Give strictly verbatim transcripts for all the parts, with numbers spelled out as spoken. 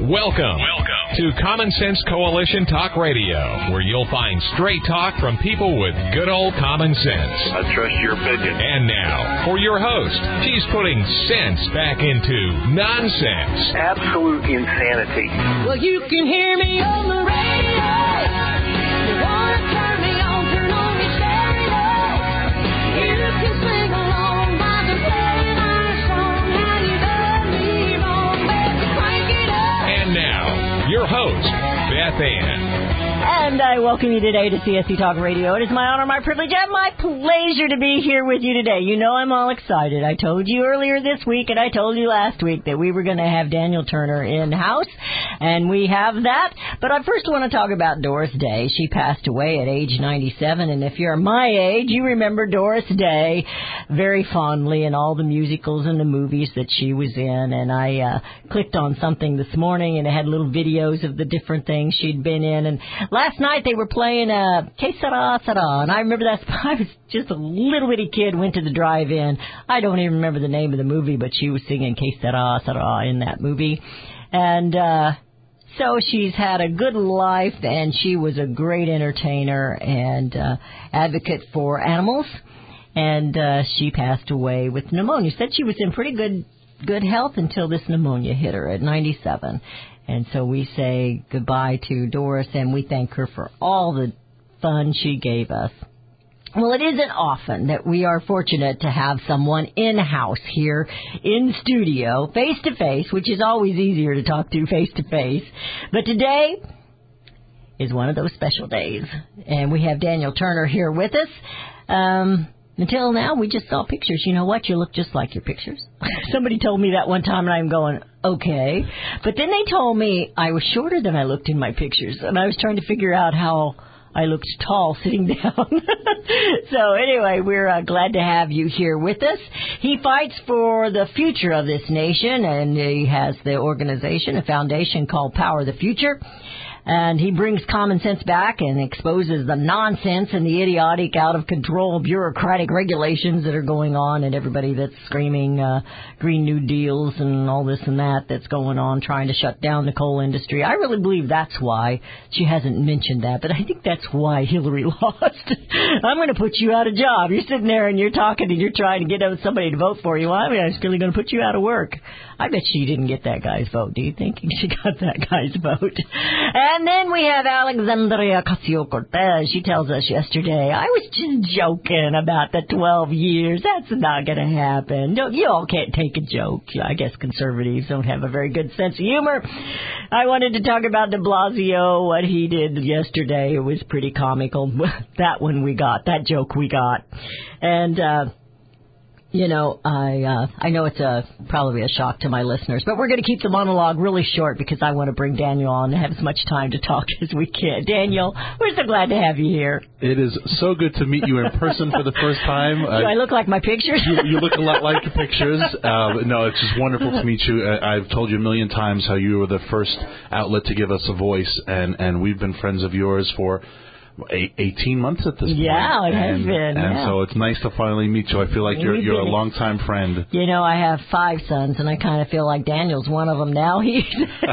Welcome. Welcome to Common Sense Coalition Talk Radio, where you'll find straight talk from people with good old common sense. I trust your opinion. And now, for your host, she's putting sense back into nonsense. Absolute insanity. Well, you can hear me on the radio. You want to turn me on, turn on your stereo. You can sing along while I'm playing our song. How you done me wrong, baby, crank it up. And now, your host, Beth Ann. And I welcome you today to C S C Talk Radio. It is my honor, my privilege, and my pleasure to be here with you today. You know I'm all excited. I told you earlier this week, and I told you last week that we were going to have Daniel Turner in-house, and we have that. But I first want to talk about Doris Day. She passed away at age ninety-seven, and if you're my age, you remember Doris Day very fondly in all the musicals and the movies that she was in. And I uh, clicked on something this morning, and it had little videos of the different things she'd been in. And last night they were playing uh, Que Sera Sera, and I remember that. I was just a little bitty kid, went to the drive-in. I don't even remember the name of the movie, but she was singing Que Sera Sera in that movie. And uh, so she's had a good life, and she was a great entertainer and uh, advocate for animals. And uh, she passed away with pneumonia. Said she was in pretty good good health until this pneumonia hit her at ninety-seven. And so we say goodbye to Doris, and we thank her for all the fun she gave us. Well, it isn't often that we are fortunate to have someone in-house here in studio, face-to-face, which is always easier to talk to face-to-face. But today is one of those special days, and we have Daniel Turner here with us. Um... Until now, we just saw pictures. You know what? You look just like your pictures. Somebody told me that one time, and I'm going, okay. But then they told me I was shorter than I looked in my pictures, and I was trying to figure out how I looked tall sitting down. So anyway, we're uh, glad to have you here with us. He fights for the future of this nation, and he has the organization, a foundation called Power the Future. And he brings common sense back and exposes the nonsense and the idiotic, out-of-control bureaucratic regulations that are going on, and everybody that's screaming uh, Green New Deals and all this and that that's going on, trying to shut down the coal industry. I really believe that's why she hasn't mentioned that, but I think that's why Hillary lost. I'm going to put you out of job. You're sitting there and you're talking and you're trying to get somebody to vote for you. Well, I mean, I'm really going to put you out of work. I bet she didn't get that guy's vote. Do you think she got that guy's vote? And then we have Alexandria Ocasio-Cortez. She tells us yesterday, I was just joking about the twelve years. That's not going to happen. Don't, you all can't take a joke. I guess conservatives don't have a very good sense of humor. I wanted to talk about de Blasio, what he did yesterday. It was pretty comical. That one we got. That joke we got. And, uh, You know, I uh, I know it's a probably a shock to my listeners, but we're going to keep the monologue really short because I want to bring Daniel on and have as much time to talk as we can. Daniel, we're so glad to have you here. It is so good to meet you in person for the first time. Do I, I look like my pictures? You, you look a lot like your pictures. Uh, no, it's just wonderful to meet you. I've told you a million times how you were the first outlet to give us a voice, and, and we've been friends of yours for eighteen months at this point. Yeah, it has and, been. And yeah. so it's nice to finally meet you. I feel like you're you're a longtime friend. You know, I have five sons, and I kind of feel like Daniel's one of them now. He's,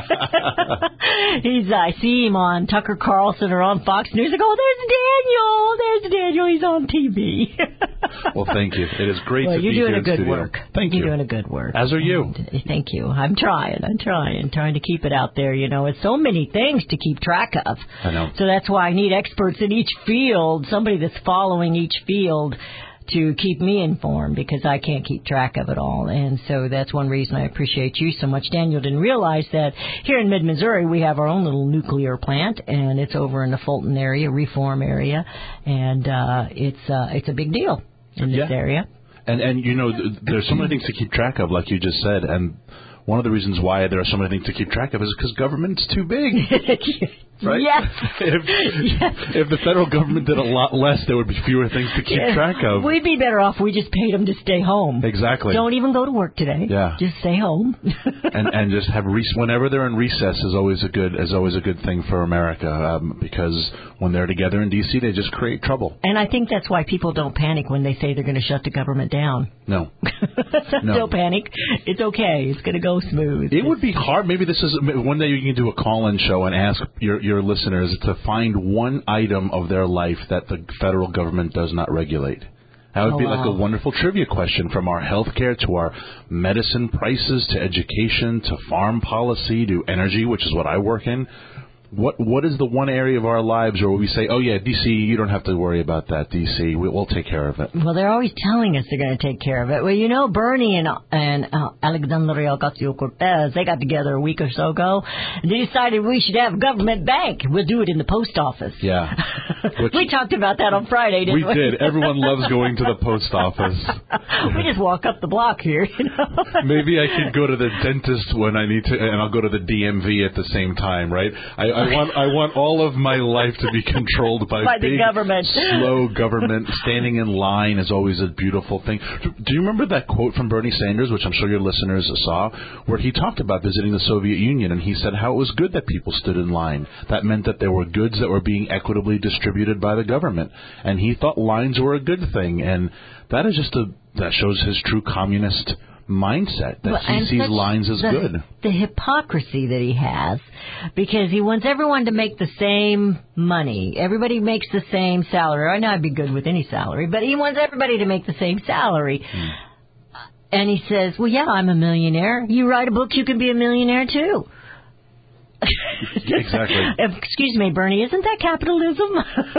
he's I see him on Tucker Carlson or on Fox News. I go, oh, there's Daniel. There's Daniel. He's on T V. Well, thank you. It is great well, to be here You're in doing a good studio. work. Thank you. You're doing a good work. As are you. And, thank you. I'm trying. I'm trying. Trying to keep it out there. You know, it's so many things to keep track of. I know. So that's why I need experts in each field, somebody that's following each field to keep me informed because I can't keep track of it all. And so that's one reason I appreciate you so much. Daniel didn't realize that here in mid-Missouri we have our own little nuclear plant, and it's over in the Fulton area, Reform area, and uh, it's uh, it's a big deal in this yeah. area. And, and you know, there's so many things to keep track of, like you just said, and one of the reasons why there are so many things to keep track of is because government's too big. right? Yes. if, Yes. if the federal government did a lot less, there would be fewer things to keep Yeah. track of. We'd be better off. We just paid them to stay home. Exactly. Don't even go to work today. Yeah. Just stay home. and and just have re- whenever they're in recess is always a good is always a good thing for America um, because when they're together in D C they just create trouble. And I think that's why people don't panic when they say they're going to shut the government down. No. no. No. panic. It's okay. It's going to go smooth. It would be hard. Maybe this is one day you can do a call-in show and ask your your listeners to find one item of their life that the federal government does not regulate. That would Oh, be like wow. a wonderful trivia question, from our health care to our medicine prices to education to farm policy to energy, which is what I work in. What What is the one area of our lives where we say, oh, yeah, D C, you don't have to worry about that, D C. We, we'll take care of it. Well, they're always telling us they're going to take care of it. Well, you know, Bernie and, and uh, Alexandria Ocasio-Cortez, they got together a week or so ago, and they decided we should have a government bank. We'll do it in the post office. Yeah. Which- we talked about that on Friday, didn't We we? did. Everyone loves going to the post office. We just walk up the block here, you know. Maybe I could go to the dentist when I need to, and I'll go to the D M V at the same time, right? I, I want I want all of my life to be controlled by, By the big, government. slow government. Standing in line is always a beautiful thing. Do you remember that quote from Bernie Sanders, which I'm sure your listeners saw, where he talked about visiting the Soviet Union, and he said how it was good that people stood in line. That meant that there were goods that were being equitably distributed by the government, and he thought lines were a good thing, and that is just a that shows his true communist mindset, that Well, he and sees such lines as the, good. The hypocrisy that he has, because he wants everyone to make the same money. Everybody makes the same salary. I know I'd be good with any salary, but he wants everybody to make the same salary. Hmm. And he says, well, yeah, I'm a millionaire. You write a book, you can be a millionaire too. Exactly. Excuse me, Bernie, isn't that capitalism?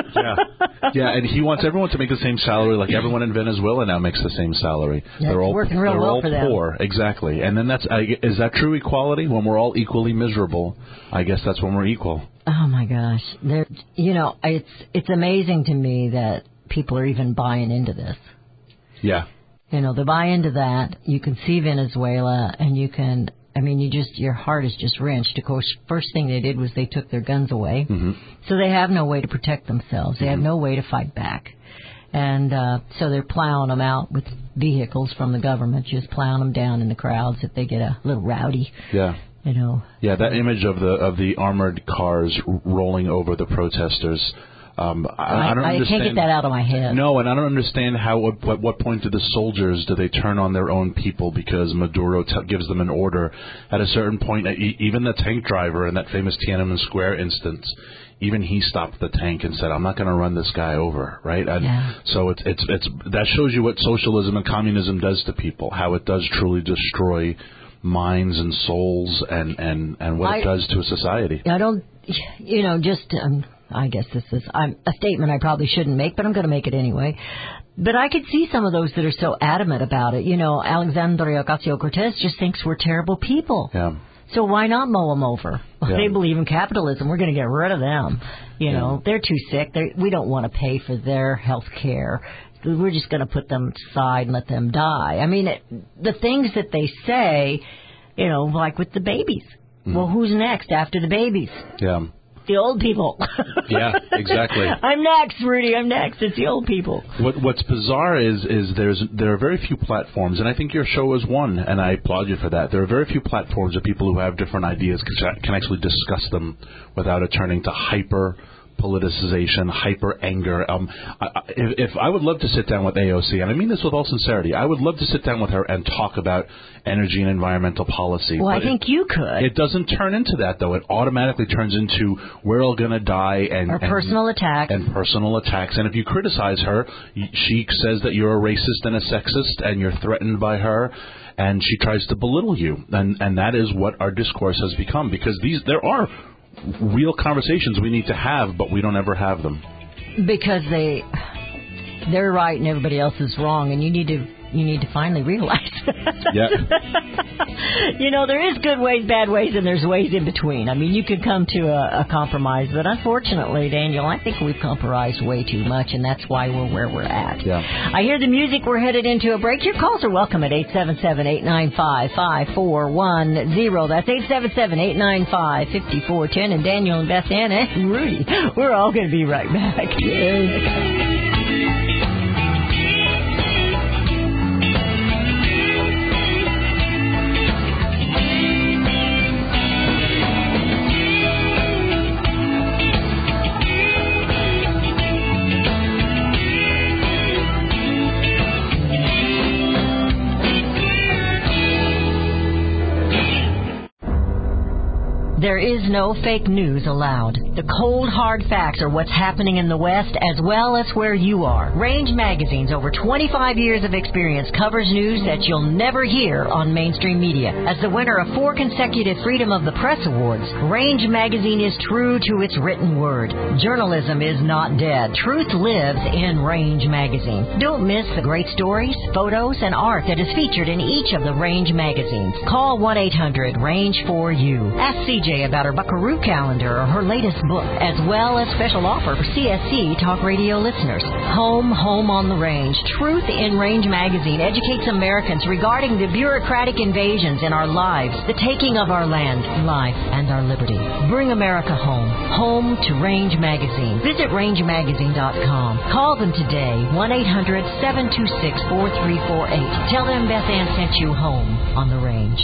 Yeah, yeah, and he wants everyone to make the same salary, like everyone in Venezuela now makes the same salary. Yeah, they're it's all working real they're well all for them. poor, exactly. And then that's I, is that true equality? When we're all equally miserable, I guess that's when we're equal. Oh my gosh, there. You know, it's it's amazing to me that people are even buying into this. Yeah, You know, they buy into that. You can see Venezuela, and you can. I mean, you just your heart is just wrenched. Of course, first thing they did was they took their guns away, mm-hmm. so they have no way to protect themselves. They Mm-hmm. have no way to fight back, and uh, so they're plowing them out with vehicles from the government, just plowing them down in the crowds if they get a little rowdy. yeah. You know. Yeah, that image of the of the armored cars rolling over the protesters. Um, I, I, don't I understand. can't get that out of my head. No, and I don't understand how. At what, what point do the soldiers do they turn on their own people because Maduro t- gives them an order? At a certain point, e- even the tank driver in that famous Tiananmen Square instance, even he stopped the tank and said, "I'm not going to run this guy over." Right? And Yeah. so it's it's it's that shows you what socialism and communism does to people. How it does truly destroy minds and souls, and and and what I- it does to a society. I don't, you know, just, um, I guess this is I'm, a statement I probably shouldn't make, but I'm going to make it anyway. But I could see some of those that are so adamant about it. You know, Alexandria Ocasio-Cortez just thinks we're terrible people. Yeah. So why not mow them over? Well, Yeah. They believe in capitalism. We're going to get rid of them. You Yeah. know, they're too sick. They're, we don't want to pay for their health care. We're just going to put them aside and let them die. I mean, it, the things that they say, you know, like with the babies. Mm-hmm. Well, who's next after the babies? Yeah. The old people. Yeah, exactly. I'm next, Rudy. I'm next. It's the old people. What What's bizarre is is there's there are very few platforms, and I think your show is one, and I applaud you for that. There are very few platforms of people who have different ideas can, can actually discuss them without it turning to hyper politicization, hyper anger. Um, I, I, if, if I would love to sit down with A O C, and I mean this with all sincerity, I would love to sit down with her and talk about energy and environmental policy. Well, I But think it, you could. It doesn't turn into that, though. It automatically turns into we're all going to die and Or and- personal attacks. and personal attacks. And if you criticize her, y- she says that you're a racist and a sexist, and you're threatened by her, and she tries to belittle you. And and that is what our discourse has become, because these there are real conversations we need to have, but we don't ever have them. Because they, they're right and everybody else is wrong, and you need to you need to finally realize. Yeah. You know, there is good ways, bad ways, and there's ways in between. I mean, you could come to a, a compromise, but unfortunately, Daniel, I think we've compromised way too much, and that's why we're where we're at. Yeah. I hear the music. We're headed into a break. Your calls are welcome at eight seven seven, eight nine five, five four one zero. That's eight seven seven, eight nine five, five four one zero. And Daniel and Beth Ann and Rudy, we're all going to be right back. Yay. There is no fake news allowed. The cold, hard facts are what's happening in the West as well as where you are. Range Magazine's over twenty-five years of experience covers news that you'll never hear on mainstream media. As the winner of four consecutive Freedom of the Press Awards, Range Magazine is true to its written word. Journalism is not dead. Truth lives in Range Magazine. Don't miss the great stories, photos, and art that is featured in each of the Range magazines. Call one eight hundred range four U. Ask C J about her Buckaroo calendar or her latest book, as well as special offer for C S C Talk Radio listeners. Home, home on the range. Truth in Range Magazine educates Americans regarding the bureaucratic invasions in our lives, the taking of our land, life, and our liberty. Bring America home. Home to Range Magazine. Visit range magazine dot com. Call them today, one eight hundred seven two six four three four eight. Tell them Beth Ann sent you home on the range.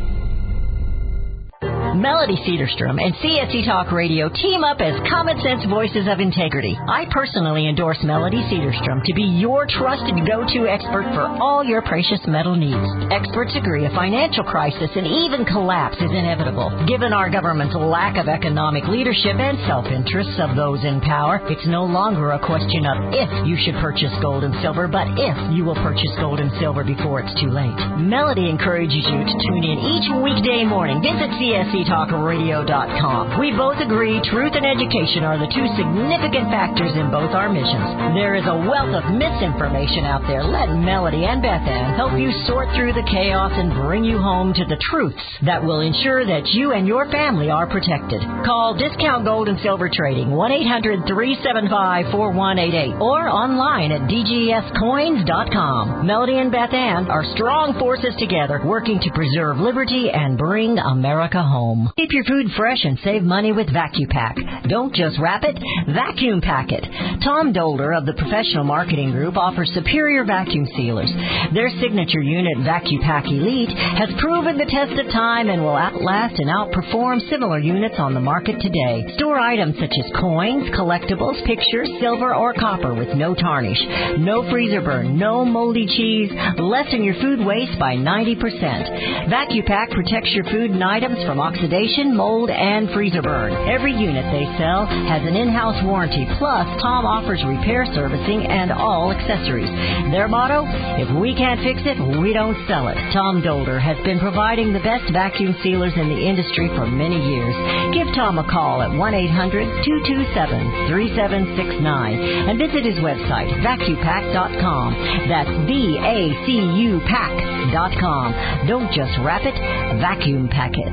Melody Cedarstrom and C S C Talk Radio team up as common sense voices of integrity. I personally endorse Melody Cedarstrom to be your trusted go-to expert for all your precious metal needs. Experts agree a financial crisis and even collapse is inevitable. Given our government's lack of economic leadership and self-interests of those in power, it's no longer a question of if you should purchase gold and silver, but if you will purchase gold and silver before it's too late. Melody encourages you to tune in each weekday morning. Visit C S C Talk Radio dot com. We both agree truth and education are the two significant factors in both our missions. There is a wealth of misinformation out there. Let Melody and Beth Ann help you sort through the chaos and bring you home to the truths that will ensure that you and your family are protected. Call Discount Gold and Silver Trading, one eight hundred three seven five four one eight eight, or online at D G S coins dot com. Melody and Beth Ann are strong forces together, working to preserve liberty and bring America home. Keep your food fresh and save money with VacuPack. Don't just wrap it, vacuum pack it. Tom Dolder of the Professional Marketing Group offers superior vacuum sealers. Their signature unit, VacuPack Elite, has proven the test of time and will outlast and outperform similar units on the market today. Store items such as coins, collectibles, pictures, silver, or copper with no tarnish, no freezer burn, no moldy cheese. Lessen your food waste by ninety percent. VacuPack protects your food and items from oxidation, mold, and freezer burn. Every unit they sell has an in-house warranty, plus Tom offers repair servicing and all accessories. Their motto, if we can't fix it, we don't sell it. Tom Dolder has been providing the best vacuum sealers in the industry for many years. Give Tom a call at one eight hundred two two seven three seven six nine and visit his website, vacuum pack dot com. That's V A C U pack dot com. Don't just wrap it, vacuum pack it.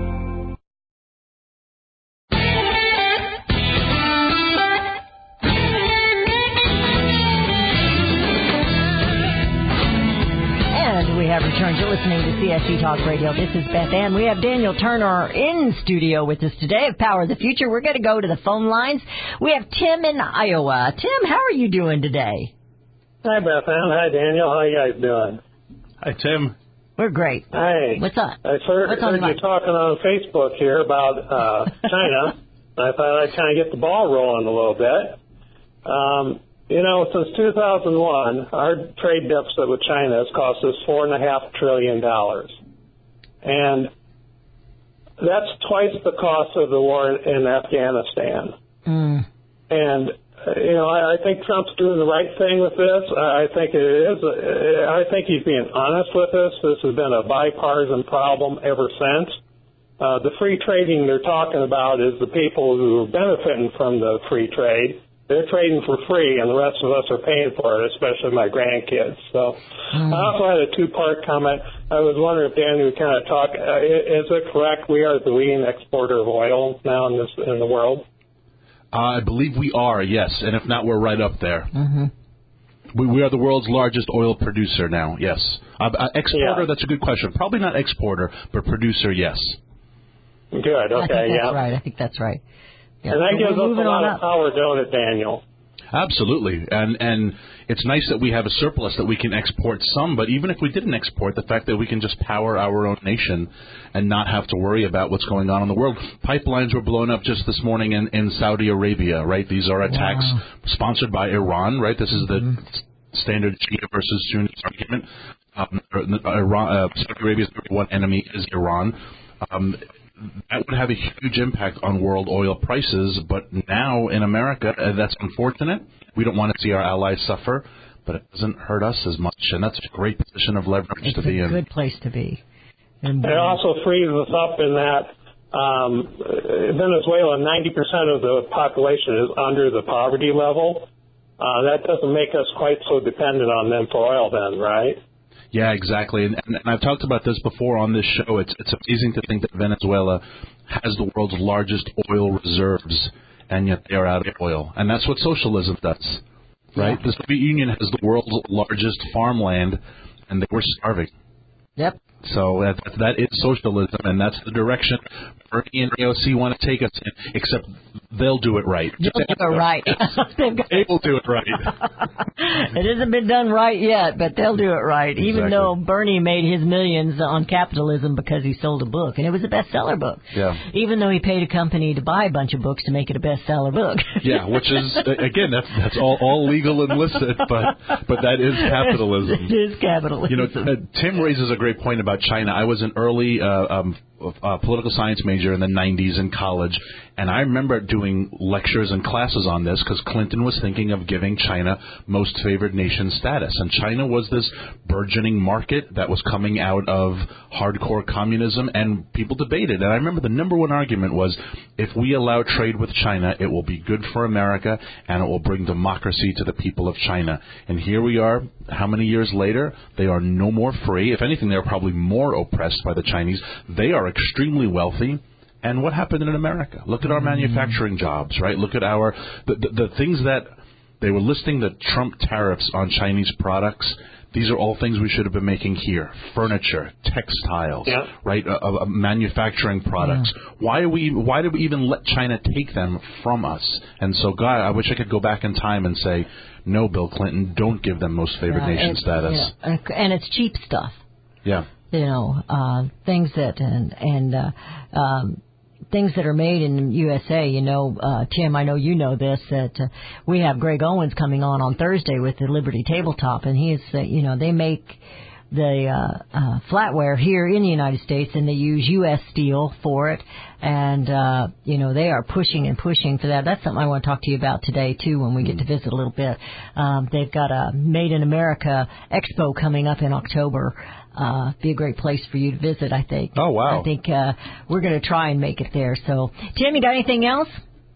We have returned. You're listening to C S C Talk Radio. This is Beth Ann. We have Daniel Turner in studio with us today of Power of the Future. We're going to go to the phone lines. We have Tim in Iowa. Tim, how are you doing today? Hi, Beth Ann. Hi, Daniel. How you guys doing? Hi, Tim. We're great. Hey. What's up? I heard, What's on heard you talking on Facebook here about uh, China. I thought I'd kind of get the ball rolling a little bit. Um, You know, since two thousand one, our trade deficit with China has cost us four and a half trillion dollars, and that's twice the cost of the war in Afghanistan. Mm. And uh, you know, I, I think Trump's doing the right thing with this. I think it is. Uh, I think he's being honest with us. This has been a bipartisan problem ever since. Uh, the free trading they're talking about is the people who are benefiting from the free trade. they're trading for free, and the rest of us are paying for it, especially my grandkids. So mm. I also had a two-part comment. I was wondering if Dan would kind of talk. Uh, is it correct we are the leading exporter of oil now in this in the world? Uh, I believe we are, yes, and if not, we're right up there. Mm-hmm. We, we are the world's largest oil producer now, yes. Uh, uh, exporter, Yeah. that's a good question. Probably not exporter, but producer, yes. Good, I okay, think that's yeah. right. I think that's right. Yeah. And that So gives us we're a moving lot on of up. power, don't it, Daniel? Absolutely, and and it's nice that we have a surplus that we can export some, but even if we didn't export, the fact that we can just power our own nation and not have to worry about what's going on in the world. Pipelines were blown up just this morning in, in Saudi Arabia, right? These are attacks Wow. sponsored by Iran, right? This is the Mm-hmm. standard Shia versus Sunni argument. Um, Iran, uh, Saudi Arabia's number one enemy is Iran. Um, that would have a huge impact on world oil prices, but now in America, uh, that's unfortunate. We don't want to see our allies suffer, but it doesn't hurt us as much, and that's a great position of leverage It's to a be in. good place to be. And, It also frees us up in that um, Venezuela, ninety percent of the population is under the poverty level. Uh, that doesn't make us quite so dependent on them for oil then, right? Yeah, exactly. And, and I've talked about this before on this show. It's it's amazing to think that Venezuela has the world's largest oil reserves, and yet they are out of oil. And that's what socialism does, right? Yeah. The Soviet Union has the world's largest farmland, and they were starving. Yep. So that, that is socialism, and that's the direction Bernie and A O C want to take us in, except they'll do it right. You'll do it right. They've got- They will do it right. It hasn't been done right yet, but they'll do it right. Even Exactly. though Bernie made his millions on capitalism because he sold a book, and it was a bestseller book. Yeah. Even though he paid a company to buy a bunch of books to make it a bestseller book. Yeah, which is, again, that's that's all, all legal and licit, but but that is capitalism. It is capitalism. You know, uh, Tim raises a great point about China. I was an early uh, um, uh, political science major in the nineties in college, and I remember doing lectures and classes on this because Clinton was thinking of giving China most favored nation status. And China was this burgeoning market that was coming out of hardcore communism, and people debated. And I remember the number one argument was, if we allow trade with China, it will be good for America, and it will bring democracy to the people of China. And here we are, how many years later? They are no more free. If anything, they're probably more oppressed by the Chinese. They are extremely wealthy. And what happened in America? Look at our manufacturing jobs, right? Look at our the, the, the things that they were listing, the Trump tariffs on Chinese products. These are all things we should have been making here: furniture, textiles, Yeah. right? Uh, uh, manufacturing products. Yeah. Why are we? Why did we even let China take them from us? And so, God, I wish I could go back in time and say, no, Bill Clinton, don't give them most favored Yeah, nation and, status. you know, and, and it's cheap stuff. Yeah. You know, uh, things that and and uh, um, things that are made in the U S A. You know, uh, Tim, I know you know this, that uh, we have Greg Owens coming on on Thursday with the Liberty Tabletop, and he is, uh, you know, they make the uh, uh, flatware here in the United States, and they use U S steel for it, and uh, you know, they are pushing and pushing for that. That's something I want to talk to you about today too when we get to visit a little bit. Um, they've got a Made in America Expo coming up in October. Uh, be a great place for you to visit, I think. Oh, wow. I think uh, we're going to try and make it there. So, Tim, you got anything else?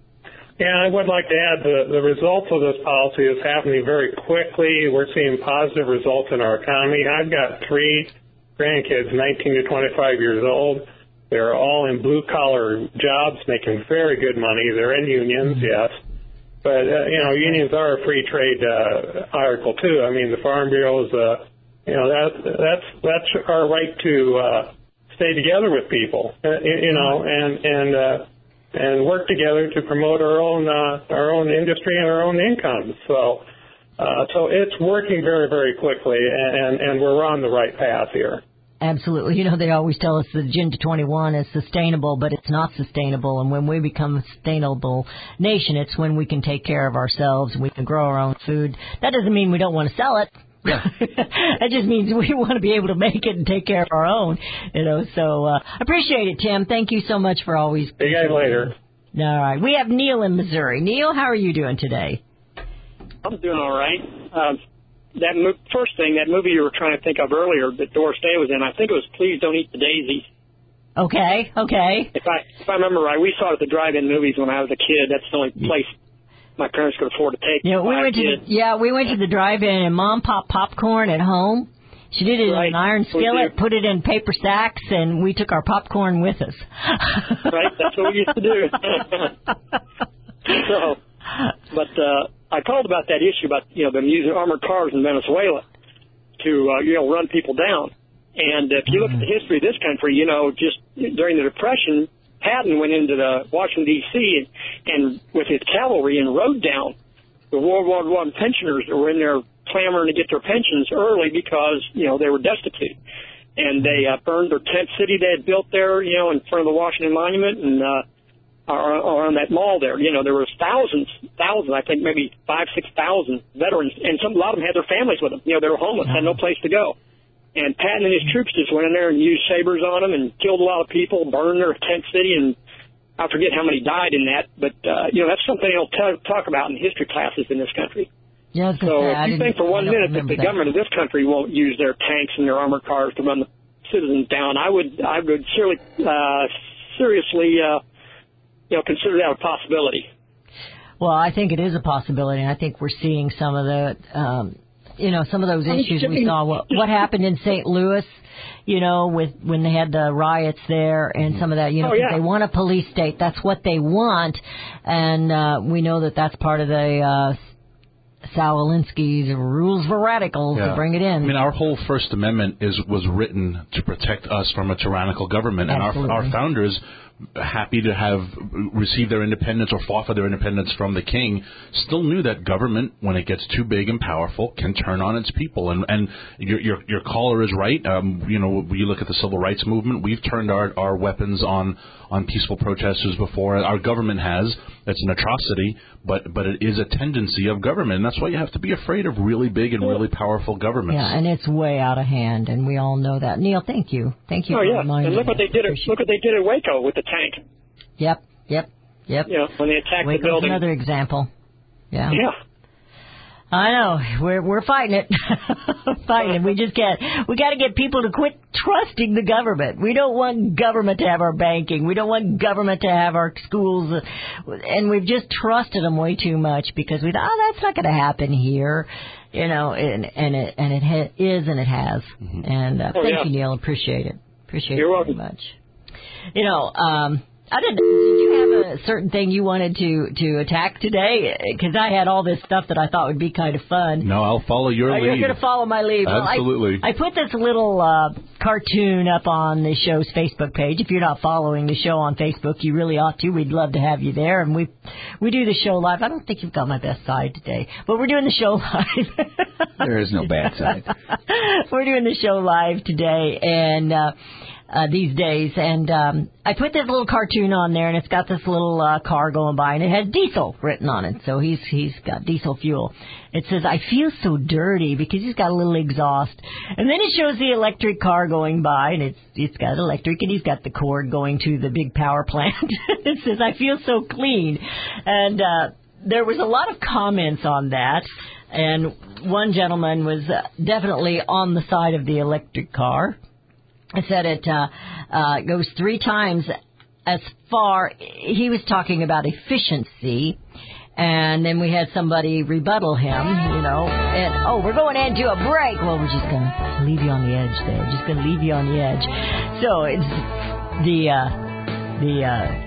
Yeah, I would like to add the, the results of this policy is happening very quickly. We're seeing positive results in our economy. I've got three grandkids, nineteen to twenty-five years old. They're all in blue-collar jobs, making very good money. They're in unions, yes. But, uh, you know, unions are a free trade uh, article, too. I mean, the Farm Bureau is uh, You know, that that's that's our right to uh, stay together with people, uh, you know, and and uh, and work together to promote our own uh, our own industry and our own income. So, uh, so it's working very very quickly, and and we're on the right path here. Absolutely. You know, they always tell us the Agenda twenty-one is sustainable, but it's not sustainable. And when we become a sustainable nation, it's when we can take care of ourselves and we can grow our own food. That doesn't mean we don't want to sell it. Yeah. That just means we want to be able to make it and take care of our own, you know. So uh, appreciate it, Tim. Thank you so much for always. See you guys later. All right. We have Neil in Missouri. Neil, how are you doing today? I'm doing all right. Um, that mo- first thing, that movie you were trying to think of earlier that Doris Day was in, I think it was Please Don't Eat the Daisies. Okay. Okay. If I if I remember right, we saw it at the drive-in movies when I was a kid. That's the only place my parents could afford to take. You know, we five went to kids. the, yeah, we went to the drive-in and Mom popped popcorn at home. She did it Right. in an iron We skillet, did. put it in paper sacks, and we took our popcorn with us. Right, that's what we used to do. So, but uh, I called about that issue about, you know, them using armored cars in Venezuela to, uh, you know, run people down. And if you look at the history of this country, you know, just during the Depression, Patton went into the Washington, D C, and, and with his cavalry and rode down the World War One pensioners that were in there clamoring to get their pensions early because, you know, they were destitute. And they uh, burned their tent city they had built there, you know, in front of the Washington Monument and uh, or, or on that mall there. You know, there was thousands, thousands, I think maybe five, six thousand veterans, and some, a lot of them had their families with them. You know, they were homeless, had no place to go. And Patton and his troops just went in there and used sabers on them and killed a lot of people, burned their tent city, and I forget how many died in that. But, uh, you know, that's something they'll t- talk about in history classes in this country. Yeah, I was gonna So say, I if you didn't- think for one I don't minute that remember the that. government of this country won't use their tanks and their armored cars to run the citizens down, I would I would surely, uh, seriously uh, you know, consider that a possibility. Well, I think it is a possibility, and I think we're seeing some of the, um, you know, some of those I mean, issues we Jimmy, saw. What, what happened in Saint Louis, you know, with when they had the riots there and some of that, you know, Oh, 'cause yeah. they want a police state. That's what they want, and uh, we know that that's part of the uh, Sal Alinsky's rules for radicals to bring it in. I mean, our whole First Amendment is was written to protect us from a tyrannical government, and our, Absolutely. our founders, happy to have received their independence or fought for their independence from the king, still knew that government, when it gets too big and powerful, can turn on its people. And and your your, your caller is right. Um, you know, you look at the civil rights movement. We've turned our, our weapons on on peaceful protesters before. Our government has. It's an atrocity, but but it is a tendency of government, and that's why you have to be afraid of really big and really powerful governments. Yeah, and it's way out of hand, and we all know that. Neil, thank you. Thank you Oh for yeah, reminding and look me. what they did. At, Appreciate look what they did at Waco with the tank. Yep, yep, yep. You know, when they attacked Waco's the building. another example. Yeah. Yeah. I know. We're we're fighting it. fighting it. We just can't. We got to get people to quit trusting the government. We don't want government to have our banking. We don't want government to have our schools. And we've just trusted them way too much because we thought, oh, that's not going to happen here. You know, and and it and it ha- is and it has. Mm-hmm. And uh, Oh, thank yeah. you, Neil. Appreciate it. Appreciate You're it welcome. very much. You know, um, I didn't. Did you have a certain thing you wanted to to attack today? Because I had all this stuff that I thought would be kind of fun. No, I'll follow your Oh, lead. you're going to follow my lead. Well, I- Absolutely. I, put this little uh, cartoon up on the show's Facebook page. If you're not following the show on Facebook, you really ought to. We'd love to have you there. And we we do the show live. I don't think you've got my best side today, but we're doing the show live. There is no bad side. We're doing the show live today, and uh, uh, these days, and um, I put this little cartoon on there, and it's got this little uh, car going by, and it has diesel written on it. So he's he's got diesel fuel. It says, "I feel so dirty," because he's got a little exhaust, and then it shows the electric car going by, and it's it's got electric, and he's got the cord going to the big power plant. It says, "I feel so clean," and uh, there was a lot of comments on that. And one gentleman was uh, definitely on the side of the electric car. I said it uh, uh, goes three times as far. He was talking about efficiency. And then we had somebody rebuttal him, you know. And, oh, we're going into a break. Well, we're just going to leave you on the edge there. Just going to leave you on the edge. So it's the, uh, the, uh,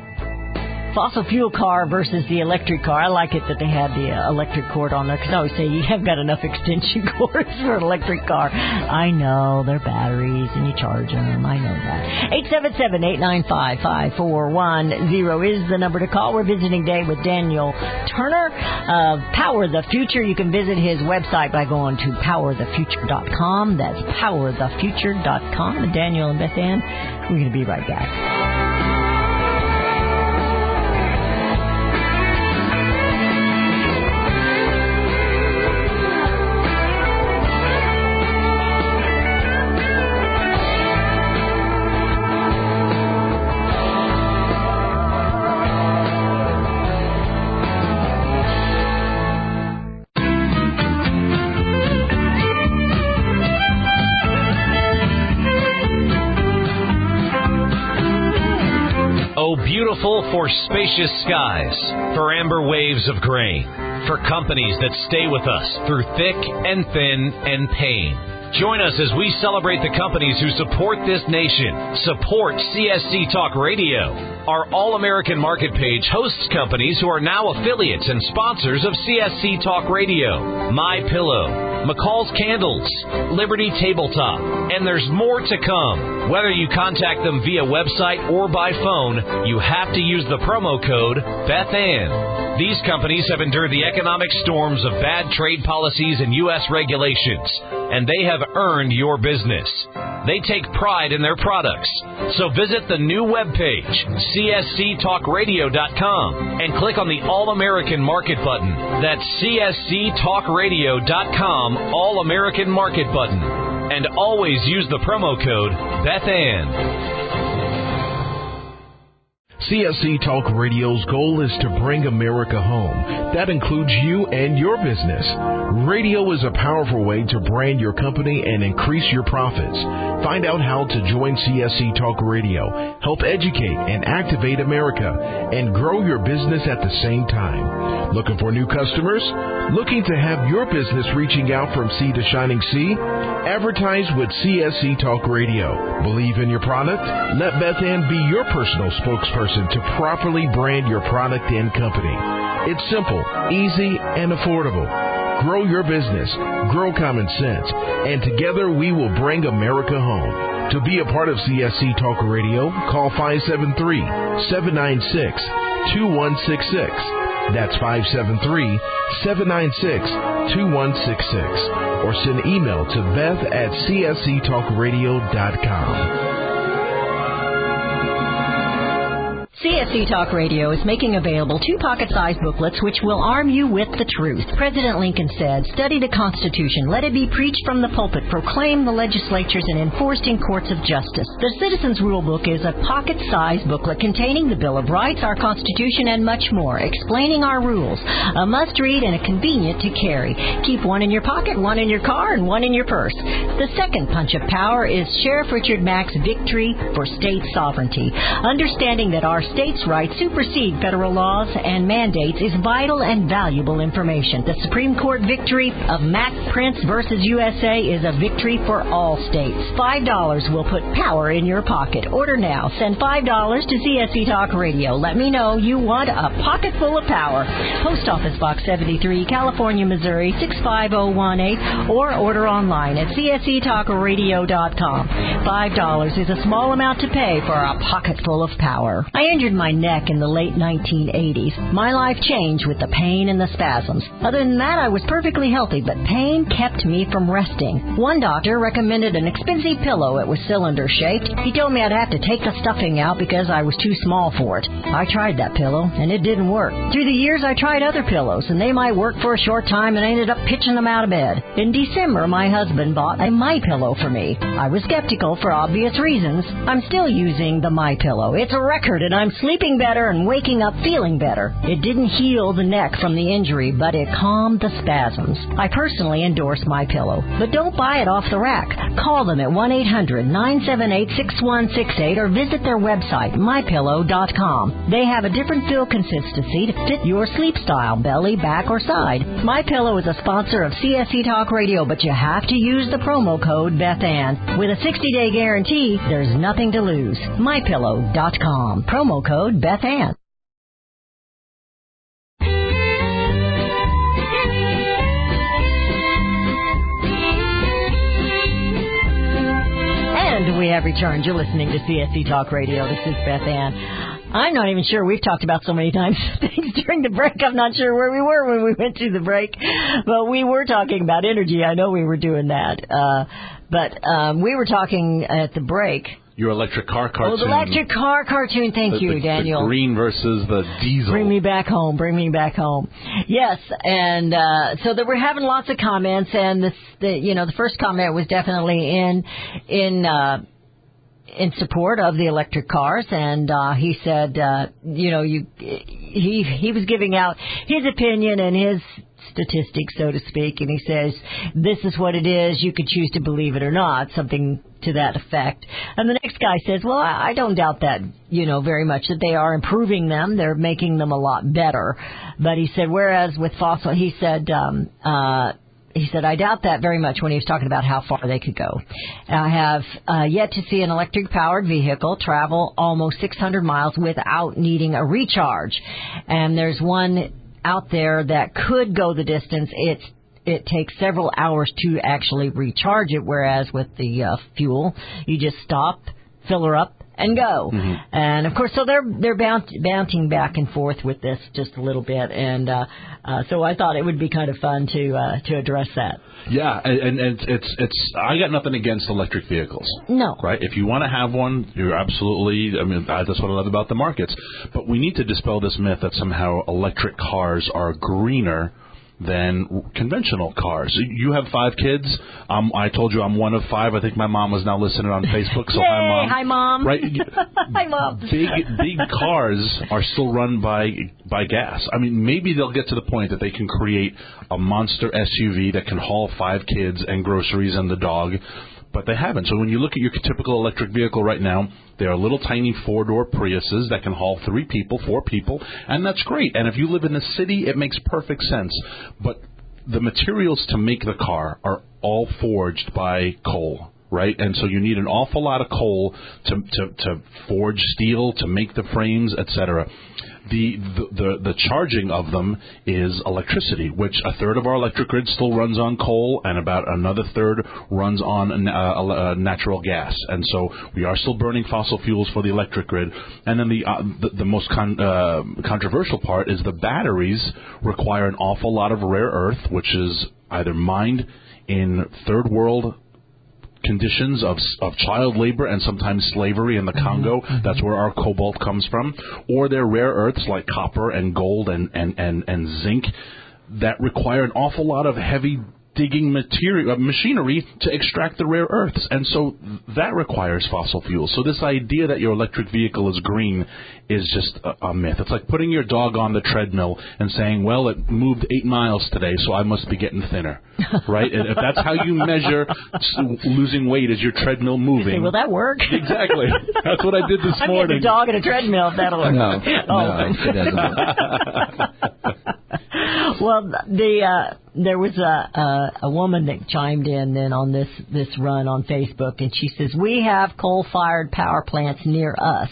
fossil fuel car versus the electric car. I like it that they had the uh, electric cord on there because I always say you haven't got enough extension cords for an electric car. I know, they're batteries and you charge them. I know that. eight seven seven, eight nine five, five four one zero is the number to call. We're visiting today with Daniel Turner of Power the Future. You can visit his website by going to power the future dot com. That's power the future dot com. And Daniel and Beth Ann, we're going to be right back. So beautiful for spacious skies, for amber waves of grain, for companies that stay with us through thick and thin and pain. Join us as we celebrate the companies who support this nation. Support C S C Talk Radio. Our All-American Market page hosts companies who are now affiliates and sponsors of C S C Talk Radio. My Pillow, McCall's Candles, Liberty Tabletop, and there's more to come. Whether you contact them via website or by phone, you have to use the promo code BethAnn. These companies have endured the economic storms of bad trade policies and U S regulations, and they have earned your business. They take pride in their products. So visit the new webpage, C S C talk radio dot com, and click on the All-American Market button. That's C S C talk radio dot com, All-American Market button. And always use the promo code BethAnn. C S C Talk Radio's goal is to bring America home. That includes you and your business. Radio is a powerful way to brand your company and increase your profits. Find out how to join C S C Talk Radio, help educate and activate America, and grow your business at the same time. Looking for new customers? Looking to have your business reaching out from sea to shining sea? Advertise with C S C Talk Radio. Believe in your product? Let Beth Ann be your personal spokesperson to properly brand your product and company. It's simple, easy, and affordable. Grow your business, grow common sense, and together we will bring America home. To be a part of C S C Talk Radio, call five seven three, seven nine six, two one six six. That's five seven three, seven nine six, two one six six. Or send email to beth at c s c talk radio dot com. C S C Talk Radio is making available two pocket-sized booklets which will arm you with the truth. President Lincoln said, "Study the Constitution. Let it be preached from the pulpit, proclaimed the legislatures, and enforced in courts of justice." The Citizens Rule Book is a pocket-sized booklet containing the Bill of Rights, our Constitution, and much more, explaining our rules. A must-read and a convenient to carry. Keep one in your pocket, one in your car, and one in your purse. The second punch of power is Sheriff Richard Mack's Victory for State Sovereignty. Understanding that our states' rights supersede federal laws and mandates is vital and valuable information. The Supreme Court victory of Mack Prince versus U S A is a victory for all states. Five dollars will put power in your pocket. Order now. Send five dollars to C S C Talk Radio. Let me know you want a pocket full of power. Post Office Box seventy-three, California, Missouri, six five zero one eight, or order online at c s c talk radio dot com. Five dollars is a small amount to pay for a pocket full of power. I injured my neck in the late nineteen eighties. My life changed with the pain and the spasms. Other than that, I was perfectly healthy, but pain kept me from resting. One doctor recommended an expensive pillow. It was cylinder-shaped. He told me I'd have to take the stuffing out because I was too small for it. I tried that pillow, and it didn't work. Through the years, I tried other pillows, and they might work for a short time, and I ended up pitching them out of bed. In December, my husband bought a My Pillow for me. I was skeptical for obvious reasons. I'm still using the My Pillow. It's a record, and I'm sleeping better and waking up feeling better. It didn't heal the neck from the injury, but it calmed the spasms. I personally endorse My Pillow, but don't buy it off the rack. Call them at one eight hundred nine seven eight six one six eight or visit their website, my pillow dot com. They have a different fill consistency to fit your sleep style, belly, back, or side. My Pillow is a sponsor of C S C Talk Radio, but you have to use the promo code BethAnn. With a sixty-day guarantee, there's nothing to lose. my pillow dot com. Promo code BethAnn. And we have returned. You're listening to C S C Talk Radio. This is Beth Ann. I'm not even sure. We've talked about so many times things during the break. I'm not sure where we were when we went to the break. But we were talking about energy. I know we were doing that. Uh, but um, we were talking at the break. Your electric car cartoon. Oh, the electric car cartoon. Thank the, you, the, Daniel. The green versus the diesel. Bring me back home. Bring me back home. Yes, and uh, so that we're having lots of comments, and this, the you know the first comment was definitely in in uh, in support of the electric cars, and uh, he said, uh, you know, you he he was giving out his opinion and his statistics, so to speak, and he says, this is what it is. You could choose to believe it or not, something to that effect. And the next guy says, well, I, I don't doubt that, you know, very much, that they are improving them. They're making them a lot better. But he said, whereas with fossil, he said, um, uh, He said, I doubt that very much when he was talking about how far they could go. I have uh, yet to see an electric-powered vehicle travel almost six hundred miles without needing a recharge. And there's one out there that could go the distance. It's It takes several hours to actually recharge it, whereas with the uh, fuel, you just stop, fill her up, and go. Mm-hmm. And, of course, so they're they're bount- bouncing back and forth with this just a little bit. And uh, uh, so I thought it would be kind of fun to uh, to address that. Yeah, and, and it's it's I got nothing against electric vehicles. No. Right? If you want to have one, you're absolutely, I mean, that's what I love about the markets. But we need to dispel this myth that somehow electric cars are greener than conventional cars. You have five kids. Um, I told you I'm one of five. I think my mom was now listening on Facebook. So Yay, hi, Mom. Hi, Mom. Right? Hi, Mom. Big, big cars are still run by by gas. I mean, maybe they'll get to the point that they can create a monster S U V that can haul five kids and groceries and the dog. But they haven't. So when you look at your typical electric vehicle right now, they are little tiny four-door Priuses that can haul three people, four people, and that's great. And if you live in the city, it makes perfect sense. But the materials to make the car are all forged by coal, right? And so you need an awful lot of coal to to, to forge steel, to make the frames, et cetera. The, the the the charging of them is electricity, which a third of our electric grid still runs on coal, and about another third runs on uh, uh, natural gas. And so we are still burning fossil fuels for the electric grid. And then the uh, the, the most con- uh, controversial part is the batteries require an awful lot of rare earth, which is either mined in third world conditions of of child labor and sometimes slavery in the Congo. Mm-hmm. That's where our cobalt comes from. Or they're rare earths like copper and gold and, and, and, and zinc that require an awful lot of heavy digging material, uh, machinery to extract the rare earths. And so that requires fossil fuels. So this idea that your electric vehicle is green is just a, a myth. It's like putting your dog on the treadmill and saying, well, it moved eight miles today, so I must be getting thinner, right? And if that's how you measure losing weight, is your treadmill moving. Say, will that work? Exactly. That's what I did this I'm morning. I'm a dog and a treadmill, if that'll work. No, oh. no, it doesn't work. Well, the uh, there was a, a a woman that chimed in then on this this run on Facebook, and she says, we have coal-fired power plants near us.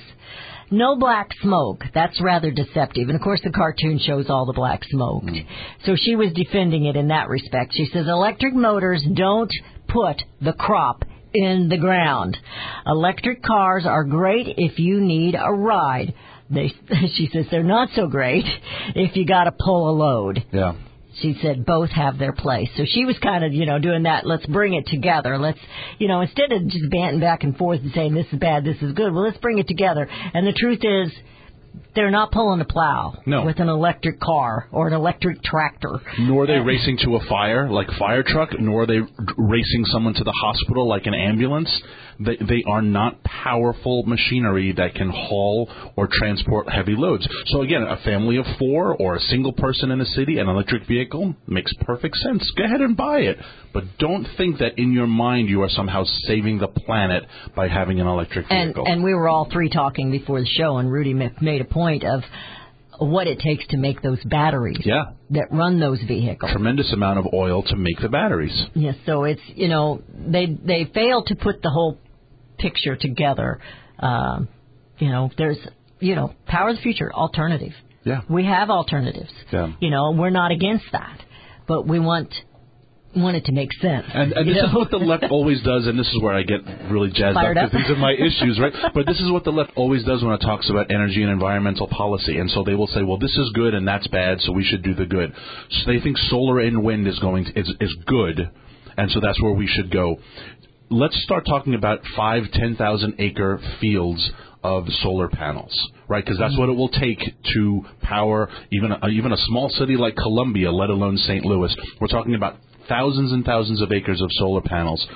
No black smoke. That's rather deceptive. And, of course, the cartoon shows all the black smoke. Mm. So she was defending it in that respect. She says, electric motors don't put the crop in the ground. Electric cars are great if you need a ride. They, she says they're not so great if you got to pull a load. Yeah. She said both have their place. So she was kind of, you know, doing that. Let's bring it together. Let's, you know, instead of just banting back and forth and saying this is bad, this is good, well, let's bring it together. And the truth is, they're not pulling a plow no. with an electric car or an electric tractor. Nor are they racing to a fire like a fire truck, nor are they racing someone to the hospital like an ambulance. They, they are not powerful machinery that can haul or transport heavy loads. So, again, a family of four or a single person in a city, an electric vehicle, makes perfect sense. Go ahead and buy it. But don't think that in your mind you are somehow saving the planet by having an electric vehicle. And, and we were all three talking before the show, and Rudy made a point of what it takes to make those batteries yeah. that run those vehicles. Tremendous amount of oil to make the batteries. Yes, so it's, you know, they they fail to put the whole picture together. Um, you know, there's, you know, power of the future, alternative. Yeah. We have alternatives. Yeah. You know, we're not against that, but we want want it to make sense. And, and this know? is what the left always does, and this is where I get really jazzed Fired up up. because these are my issues, right? But this is what the left always does when it talks about energy and environmental policy. And so they will say, well, this is good and that's bad, so we should do the good. So they think solar and wind is going to, is, is good, and so that's where we should go. Let's start talking about five, ten thousand acre fields of solar panels, right? Because that's what it will take to power even a, even a small city like Columbia, let alone Saint Louis. We're talking about thousands and thousands of acres of solar panels.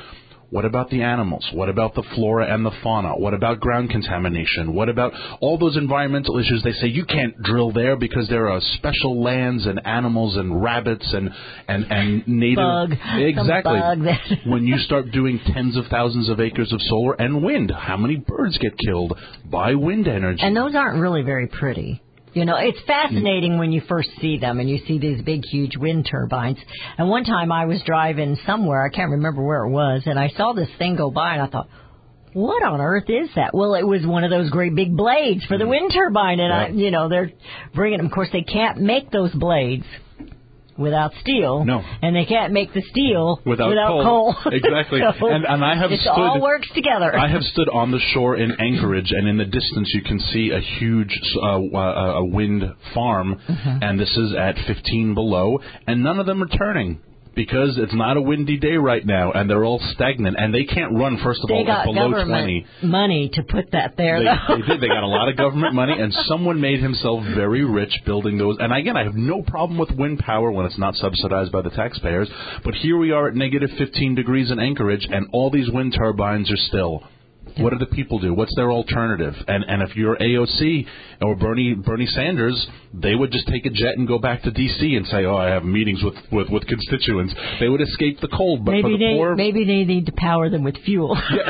What about the animals? What about the flora and the fauna? What about ground contamination? What about all those environmental issues? They say you can't drill there because there are special lands and animals and rabbits and and, and native... Bug. Exactly. Some bug. When you start doing tens of thousands of acres of solar and wind, how many birds get killed by wind energy? And those aren't really very pretty. You know, it's fascinating when you first see them and you see these big, huge wind turbines. And one time I was driving somewhere, I can't remember where it was, and I saw this thing go by and I thought, what on earth is that? Well, it was one of those great big blades for the wind turbine. And, I, you know, they're bringing them. Of course, they can't make those blades without steel. No. And they can't make the steel without, without coal. coal. Exactly. So and, and I have it stood, all works together. I have stood on the shore in Anchorage, and in the distance you can see a huge uh, uh, a wind farm, Mm-hmm. and this is at fifteen below, and none of them are turning. Because it's not a windy day right now, and they're all stagnant, and they can't run, first of they all, got at below government twenty. money to put that there, They, though. they did. They got a lot of government money, and someone made himself very rich building those. And again, I have no problem with wind power when it's not subsidized by the taxpayers. But here we are at negative fifteen degrees in Anchorage, and all these wind turbines are still. What do the people do? What's their alternative? And and if you're A O C or Bernie Bernie Sanders, they would just take a jet and go back to D C and say, oh, I have meetings with, with, with constituents. They would escape the cold. But maybe for the they poor, maybe they need to power them with fuel. Yeah.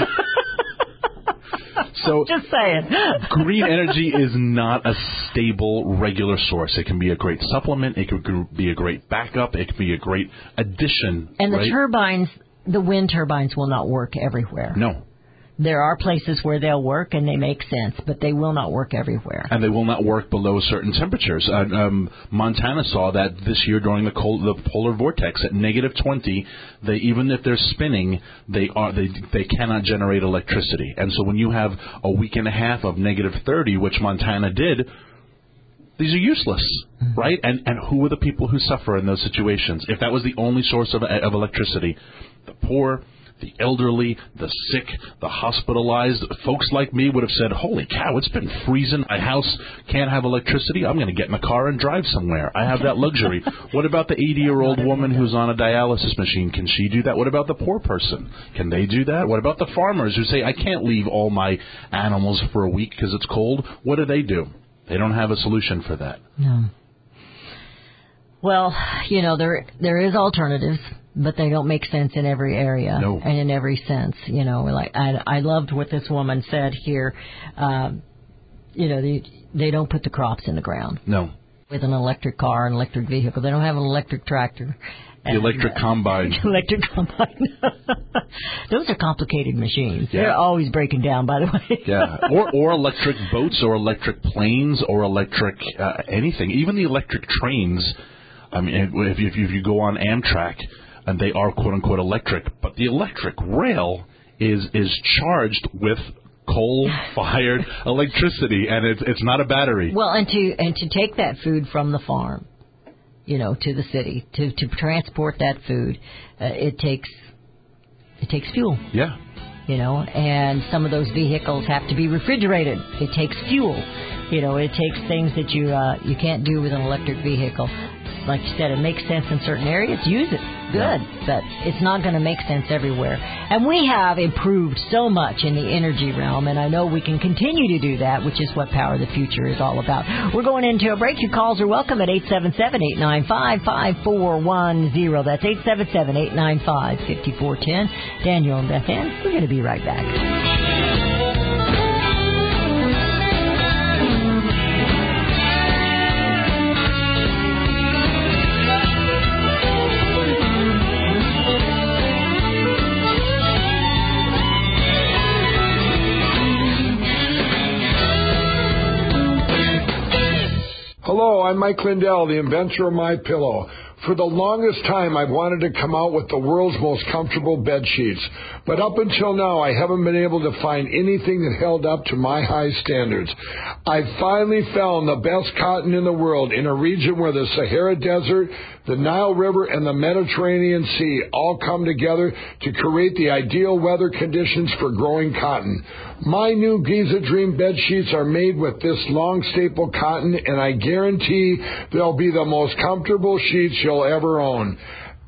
So just saying, green energy is not a stable, regular source. It can be a great supplement. It could be a great backup. It could be a great addition. And the right? turbines, the wind turbines will not work everywhere. No. There are places where they'll work and they make sense, but they will not work everywhere. And they will not work below certain temperatures. Uh, um, Montana saw that this year during the cold, the polar vortex at negative twenty. They even if they're spinning, they are they they cannot generate electricity. And so when you have a week and a half of negative thirty, which Montana did, these are useless, mm-hmm. right? And and who are the people who suffer in those situations? If that was the only source of of electricity, the poor, the elderly, the sick, the hospitalized, folks like me would have said, holy cow, it's been freezing. My house can't have electricity. I'm going to get in a car and drive somewhere. I have that luxury. What about the eighty-year-old woman who's on a dialysis machine? Can she do that? What about the poor person? Can they do that? What about the farmers who say, I can't leave all my animals for a week because it's cold? What do they do? They don't have a solution for that. No. Well, you know, there there is alternatives, but they don't make sense in every area no. and in every sense. You know, like I, I loved what this woman said here. Um, you know, they, they don't put the crops in the ground. No. With an electric car, an electric vehicle. They don't have an electric tractor. The electric and, uh, combine. Electric combine. Those are complicated machines. Yeah. They're always breaking down, by the way. Yeah, or or electric boats, or electric planes, or electric uh, anything. Even the electric trains. I mean, if you, if you go on Amtrak, and they are quote unquote electric, but the electric rail is is charged with coal-fired electricity, and it's it's not a battery. Well, and to and to take that food from the farm, you know, to the city, to to transport that food, uh, it takes it takes fuel. Yeah. You know, and some of those vehicles have to be refrigerated. It takes fuel. You know, it takes things that you uh, you can't do with an electric vehicle. Like you said, it makes sense in certain areas. Use it. Good. Yeah. But it's not going to make sense everywhere. And we have improved so much in the energy realm, and I know we can continue to do that, which is what Power of the Future is all about. We're going into a break. Your calls are welcome at eight seven seven, eight nine five, five four one zero. That's eight seven seven, eight nine five, five four one zero. Daniel and Beth Ann, we're going to be right back. Hello, I'm Mike Lindell, the inventor of MyPillow. For the longest time, I've wanted to come out with the world's most comfortable bed sheets. But up until now, I haven't been able to find anything that held up to my high standards. I finally found the best cotton in the world in a region where the Sahara Desert, the Nile River, and the Mediterranean Sea all come together to create the ideal weather conditions for growing cotton. My new Giza Dream bed sheets are made with this long staple cotton, and I guarantee they'll be the most comfortable sheets you'll ever own.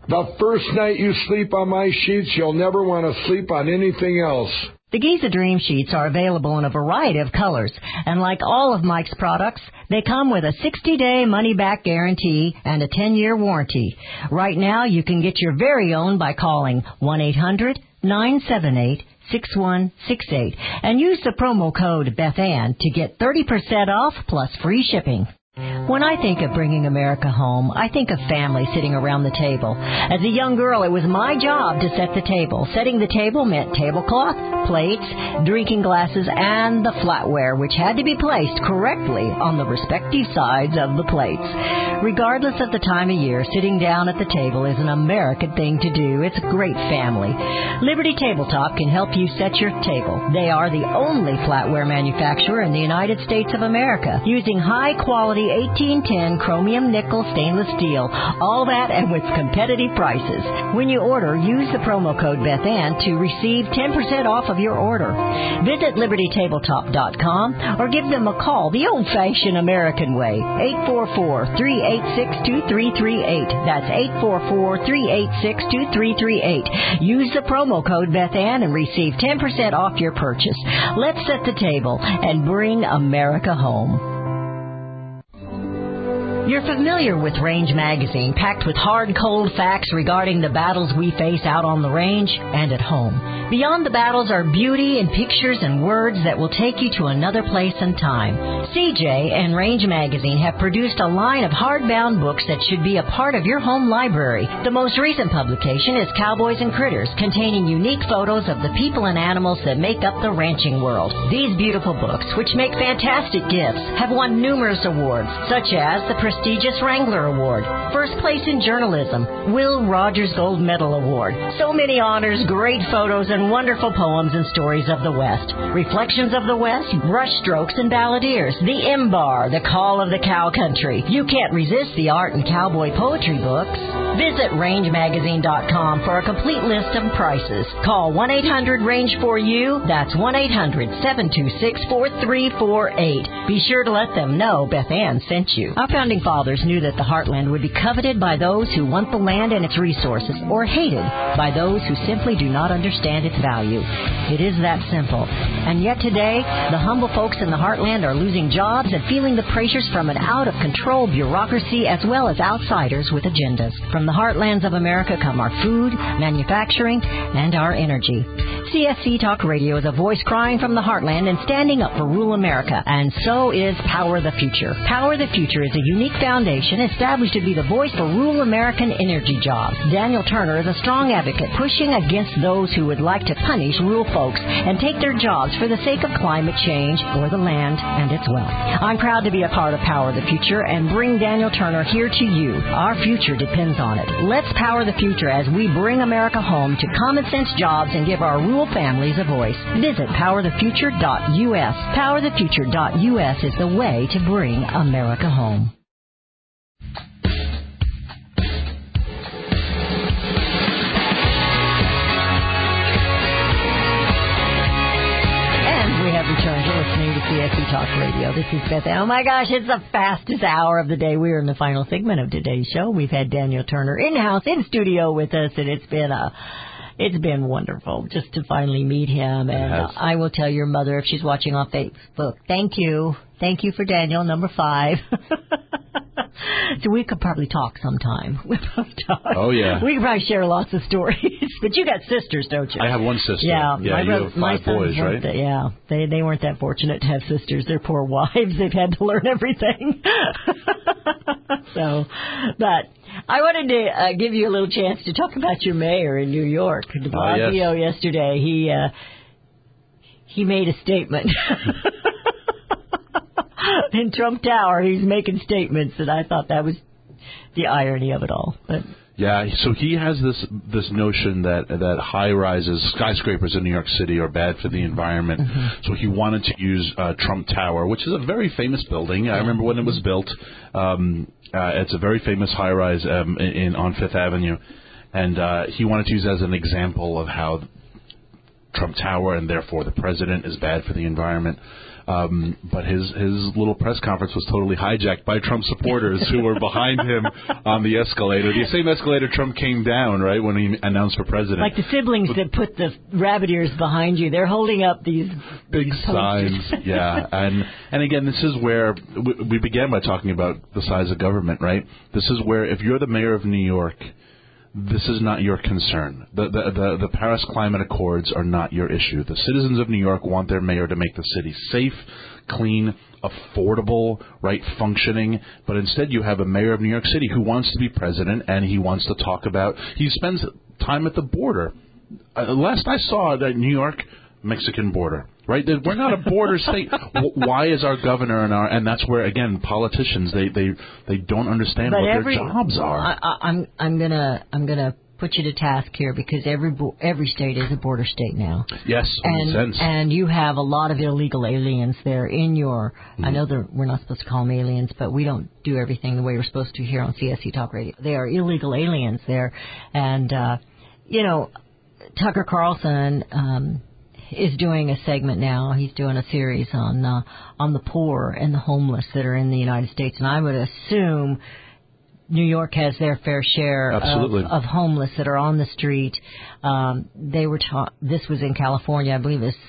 The first night you sleep on my sheets, you'll never want to sleep on anything else. The Giza Dream Sheets are available in a variety of colors, and like all of Mike's products, they come with a sixty-day money-back guarantee and a ten-year warranty. Right now, you can get your very own by calling one eight hundred nine seven eight six one six eight and use the promo code BethAnn to get thirty percent off plus free shipping. When I think of bringing America home, I think of family sitting around the table. As a young girl, it was my job to set the table. Setting the table meant tablecloth, plates, drinking glasses, and the flatware, which had to be placed correctly on the respective sides of the plates. Regardless of the time of year, sitting down at the table is an American thing to do. It's a great family. Liberty Tabletop can help you set your table. They are the only flatware manufacturer in the United States of America, using high-quality eighteen ten chromium nickel stainless steel. All that and with competitive prices. When you order, use the promo code BethAnn to receive ten percent off of your order. Visit liberty tabletop dot com or give them a call the old-fashioned American way. eight four four, three eight six, two three three eight. That's eight four four, three eight six, two three three eight. Use the promo code BethAnn and receive ten percent off your purchase. Let's set the table and bring America home. You're familiar with Range Magazine, packed with hard, cold facts regarding the battles we face out on the range and at home. Beyond the battles are beauty and pictures and words that will take you to another place and time. C J and Range Magazine have produced a line of hardbound books that should be a part of your home library. The most recent publication is Cowboys and Critters, containing unique photos of the people and animals that make up the ranching world. These beautiful books, which make fantastic gifts, have won numerous awards, such as the prestigious Wrangler Award, First Place in Journalism, Will Rogers Gold Medal Award. So many honors, great photos, and wonderful poems and stories of the West. Reflections of the West, Brushstrokes and Balladeers, The M-Bar, The Call of the Cow Country. You can't resist the art and cowboy poetry books. Visit range magazine dot com for a complete list of prices. Call one eight hundred range four U. That's one eight hundred seven two six four three four eight. Be sure to let them know Beth Ann sent you. Our founding fathers knew that the heartland would be coveted by those who want the land and its resources, or hated by those who simply do not understand its value. It is that simple. And yet today, the humble folks in the heartland are losing jobs and feeling the pressures from an out-of-control bureaucracy as well as outsiders with agendas. From the heartlands of America come our food, manufacturing, and our energy. C S C Talk Radio is a voice crying from the heartland and standing up for rural America, and so is Power the Future. Power the Future is a unique foundation established to be the voice for rural American energy jobs. Daniel Turner is a strong advocate pushing against those who would like to punish rural folks and take their jobs for the sake of climate change or the land and its wealth. I'm proud to be a part of Power the Future and bring Daniel Turner here to you. Our future depends on it. Let's power the future as we bring America home to common sense jobs and give our rural families a voice. Visit power the future dot U S. power the future dot U S is the way to bring America home. Returned to listening to C S C Talk Radio. This is Beth Ann. Oh my gosh, it's the fastest hour of the day. We're in the final segment of today's show. We've had Daniel Turner in-house, in studio with us, and it's been a, it's been wonderful just to finally meet him. And uh, I will tell your mother, if she's watching on Facebook, thank you. Thank you for Daniel, number five. So we could probably talk sometime. We probably talk. Oh, yeah. We could probably share lots of stories. But you got sisters, don't you? I have one sister. Yeah. Yeah, my you brother, have five my boys, right? That, yeah. They they weren't that fortunate to have sisters. They're poor wives. They've had to learn everything. So, but I wanted to uh, give you a little chance to talk about your mayor in New York. De Blasio, uh, yes. yesterday, he, uh, he made a statement. In Trump Tower, he's making statements, and I thought that was the irony of it all. But yeah, so he has this this notion that that high rises, skyscrapers in New York City are bad for the environment. Mm-hmm. So he wanted to use uh, Trump Tower, which is a very famous building. Yeah. I remember when it was built. Um, uh, it's a very famous high rise um, in, in on Fifth Avenue, and uh, he wanted to use it as an example of how Trump Tower and therefore the president is bad for the environment. Um, but his his little press conference was totally hijacked by Trump supporters who were behind him on the escalator. The same escalator Trump came down, right, when he announced for president. Like the siblings that put the rabbit ears behind you. They're holding up these big these signs. Yeah. And, and again, this is where we, we began by talking about the size of government, right? This is where if you're the mayor of New York, this is not your concern. The, the the the Paris Climate Accords are not your issue. The citizens of New York want their mayor to make the city safe, clean, affordable, right, functioning. But instead you have a mayor of New York City who wants to be president, and he wants to talk about, he spends time at the border. Uh, last I saw, that New York, Mexican border. Right, we're not a border state. Why is our governor and our and that's where again politicians they they, they don't understand but what every, their jobs are. I, I, I'm I'm gonna I'm gonna put you to task here because every bo- every state is a border state now. Yes, and makes sense. and you have a lot of illegal aliens there in your. Mm-hmm. I know that we're not supposed to call them aliens, but we don't do everything the way we're supposed to here on C S C Talk Radio. They are illegal aliens there, and uh, you know, Tucker Carlson. Um, is doing a segment now. He's doing a series on uh, on the poor and the homeless that are in the United States, and I would assume New York has their fair share of, of homeless that are on the street. Um, they were ta- this was in California, I believe it's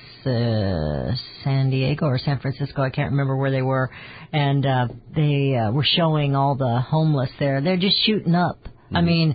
uh, San Diego or San Francisco. I can't remember where they were, and uh, they uh, were showing all the homeless there. They're just shooting up. Mm-hmm. I mean,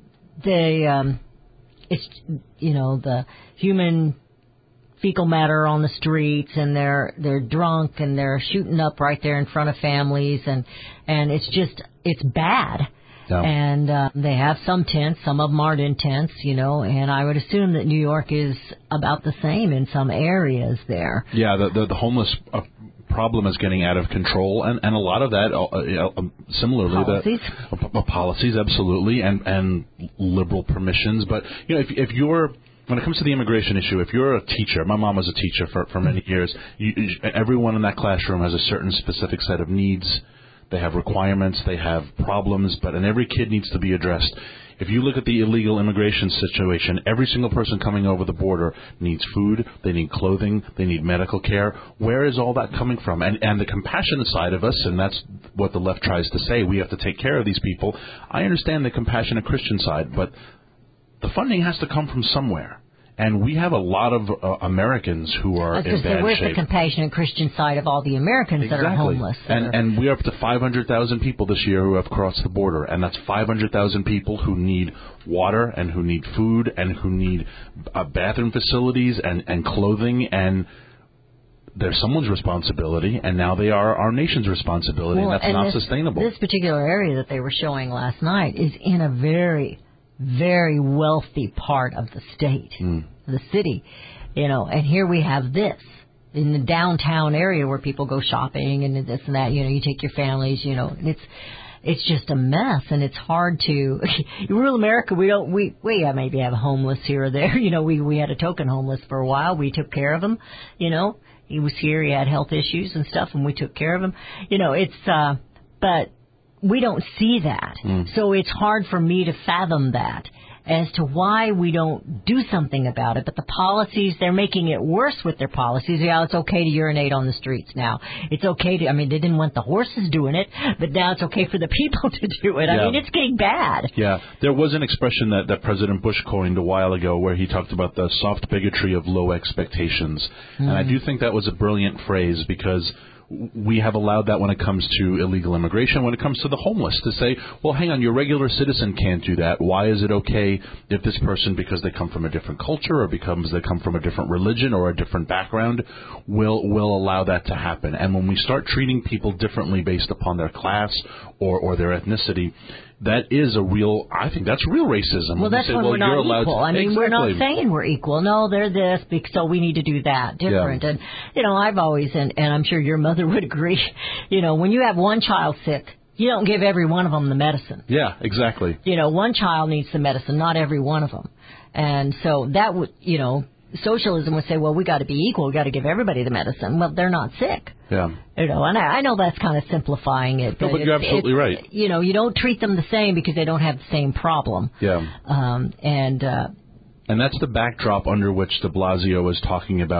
they um, it's you know the human fecal matter on the streets, and they're they're drunk and they're shooting up right there in front of families, and and it's just it's bad. Yeah. And uh, they have some tents, some of them aren't in tents, you know. And I would assume that New York is about the same in some areas there. Yeah, the the, the homeless uh, problem is getting out of control, and, and a lot of that, uh, uh, similarly, policies. the uh, policies, absolutely, and and liberal permissions. But you know, if if you're when it comes to the immigration issue, if you're a teacher, my mom was a teacher for, for many years, you, you, everyone in that classroom has a certain specific set of needs. They have requirements, they have problems, but and every kid needs to be addressed. If you look at the illegal immigration situation, every single person coming over the border needs food, they need clothing, they need medical care. Where is all that coming from? And, and the compassionate side of us, and that's what the left tries to say, we have to take care of these people. I understand the compassionate Christian side, but the funding has to come from somewhere. And we have a lot of uh, Americans who are in bad say, where's shape. the compassionate Christian side of all the Americans exactly. that are homeless? And, are... and we're up to five hundred thousand people this year who have crossed the border. And that's five hundred thousand people who need water and who need food and who need uh, bathroom facilities and, and clothing. And they're someone's responsibility, and now they are our nation's responsibility, well, and that's and not this, sustainable. This particular area that they were showing last night is in a very... very wealthy part of the state, mm. the city, you know, and here we have this in the downtown area where people go shopping and this and that, you know, you take your families, you know, and it's, it's just a mess, and it's hard to, rural America, we don't, we, we yeah, maybe have a homeless here or there, you know, we, we had a token homeless for a while, we took care of him, you know, he was here, he had health issues and stuff, and we took care of him, you know, it's, uh, but, we don't see that. Mm. So it's hard for me to fathom that as to why we don't do something about it. But the policies, they're making it worse with their policies. Yeah, it's okay to urinate on the streets now. It's okay to, I mean, they didn't want the horses doing it, but now it's okay for the people to do it. I yeah. mean, it's getting bad. Yeah. There was an expression that, that President Bush coined a while ago where he talked about the soft bigotry of low expectations. Mm. And I do think that was a brilliant phrase because we have allowed that when it comes to illegal immigration, when it comes to the homeless, to say, well, hang on, your regular citizen can't do that. Why is it okay if this person, because they come from a different culture or because they come from a different religion or a different background, will will allow that to happen? And when we start treating people differently based upon their class or, or their ethnicity, that is a real, I think that's real racism. Well, that's say, when well, we're not allowed equal. To, I mean, exactly. we're not saying we're equal. No, they're this, so we need to do that different. Yeah. And, you know, I've always, and, and I'm sure your mother would agree, you know, when you have one child sick, you don't give every one of them the medicine. Yeah, exactly. You know, one child needs the medicine, not every one of them. And so that would, you know, socialism would say, well, we got to be equal. We got to give everybody the medicine. Well, they're not sick. Yeah. You know, and I, I know that's kind of simplifying it. But no, but you're absolutely right. You know, you don't treat them the same because they don't have the same problem. Yeah. Um, and uh, and that's the backdrop under which de Blasio is talking about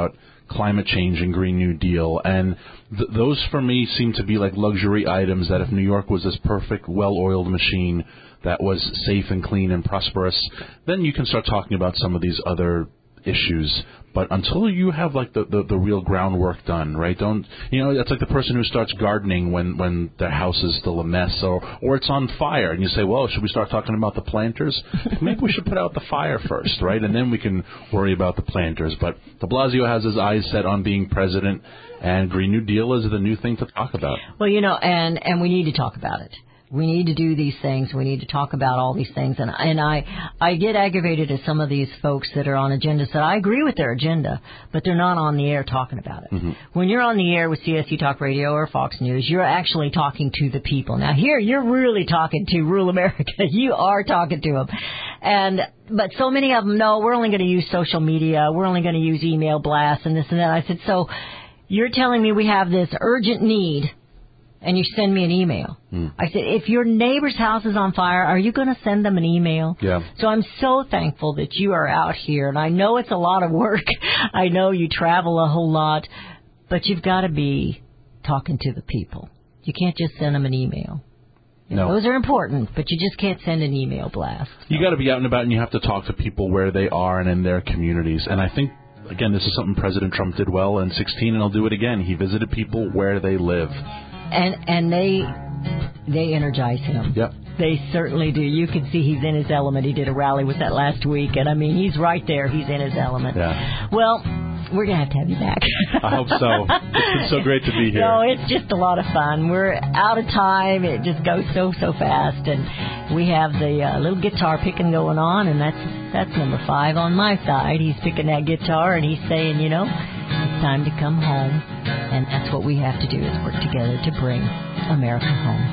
climate change and Green New Deal. And th- those, for me, seem to be like luxury items that if New York was this perfect, well-oiled machine that was safe and clean and prosperous, then you can start talking about some of these other issues. But until you have like the, the, the real groundwork done, right? Don't you know? It's like the person who starts gardening when, when their house is still a mess, or or it's on fire, and you say, "Well, should we start talking about the planters? Maybe we should put out the fire first, right? And then we can worry about the planters." But De Blasio has his eyes set on being president, and Green New Deal is the new thing to talk about. Well, you know, and and we need to talk about it. We need to do these things. We need to talk about all these things. And and I I get aggravated at some of these folks that are on agendas that I agree with their agenda, but they're not on the air talking about it. Mm-hmm. When you're on the air with C S C Talk Radio or Fox News, you're actually talking to the people. Now here, you're really talking to rural America. You are talking to them. And but so many of them, no, we're only going to use social media. We're only going to use email blasts and this and that. I said, so you're telling me we have this urgent need, and you send me an email. Mm. I said, if your neighbor's house is on fire, are you going to send them an email? Yeah. So I'm so thankful that you are out here, and I know it's a lot of work. I know you travel a whole lot, but you've got to be talking to the people. You can't just send them an email. No. Those are important, but you just can't send an email blast. You got to be out and about, and you have to talk to people where they are and in their communities. And I think, again, this is something President Trump did well in sixteen, and he'll do it again. He visited people where they live. And and they they energize him. Yep. They certainly do. You can see he's in his element. He did a rally with that last week, and I mean, he's right there. He's in his element. Yeah. Well, we're going to have to have you back. I hope so. It's been so great to be here. No, it's just a lot of fun. We're out of time. It just goes so, so fast. And we have the uh, little guitar picking going on, and that's that's number five on my side. He's picking that guitar, and he's saying, you know, it's time to come home. And that's what we have to do, is work together to bring America home.